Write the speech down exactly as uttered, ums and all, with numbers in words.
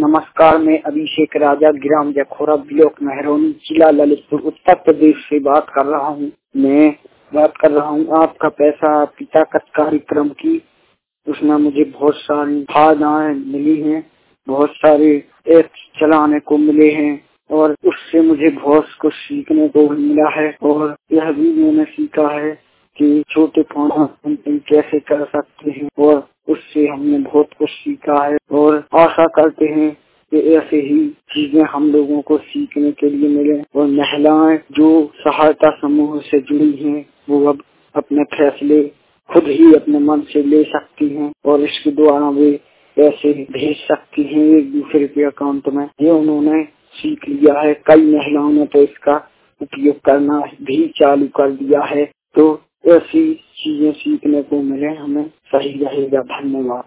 नमस्कार, मैं अभिषेक राजा ग्राम जखौरा ब्लॉक मेहरौनी जिला ललितपुर उत्तर प्रदेश से बात कर रहा हूँ। मैं बात कर रहा हूँ आपका पैसा पिता का कार्यक्रम की। उसमें मुझे बहुत सारी फायदाएं मिली हैं, बहुत सारे एप्स चलाने को मिले हैं और उससे मुझे बहुत कुछ सीखने को भी मिला है। और यह भी मैंने सीखा है कि छोटे फोन हम कैसे कर सकते हैं और उससे हमने बहुत कुछ सीखा है। और आशा करते हैं कि ऐसे ही चीजें हम लोगों को सीखने के लिए मिले और महिलाएं जो सहायता समूह से जुड़ी हैं वो अब अपने फैसले खुद ही अपने मन से ले सकती हैं और इसके द्वारा वे पैसे भेज सकती हैं एक दूसरे के अकाउंट में। ये उन्होंने सीख लिया है। कई महिलाओं ने तो इसका उपयोग करना भी चालू कर दिया है। तो ऐसी चीजें सीखने को मिले हमें, सही रहेगा। धन्यवाद।